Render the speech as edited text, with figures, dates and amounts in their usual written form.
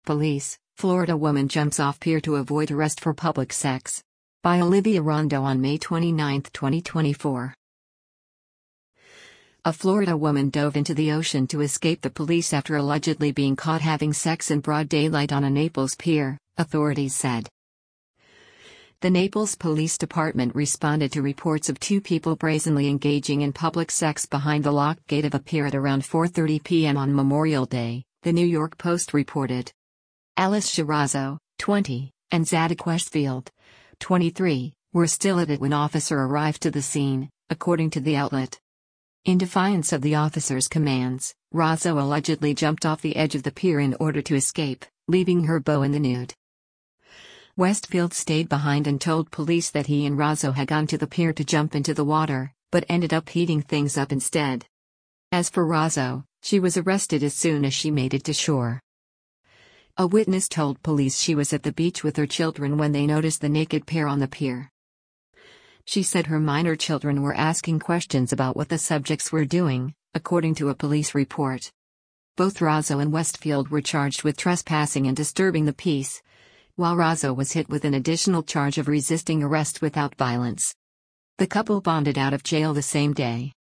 police, Florida woman jumps off pier to avoid arrest for public sex. By Olivia Rondo on May 29, 2024. A Florida woman dove into the ocean to escape the police after allegedly being caught having sex in broad daylight on a Naples pier, authorities said. The Naples Police Department responded to reports of two people brazenly engaging in public sex behind the locked gate of a pier at around 4:30 p.m. on Memorial Day, the New York Post reported. Alice Shirazzo, 20, and Zadok Westfield, 23, were still at it when officer arrived to the scene, according to the outlet. In defiance of the officer's commands, Razzo allegedly jumped off the edge of the pier in order to escape, leaving her beau in the nude. Westfield stayed behind and told police that he and Razzo had gone to the pier to jump into the water, but ended up heating things up instead. As for Razzo, she was arrested as soon as she made it to shore. A witness told police she was at the beach with her children when they noticed the naked pair on the pier. She said her minor children were asking questions about what the subjects were doing, according to a police report. Both Razzo and Westfield were charged with trespassing and disturbing the peace, while Razzo was hit with an additional charge of resisting arrest without violence. The couple bonded out of jail the same day.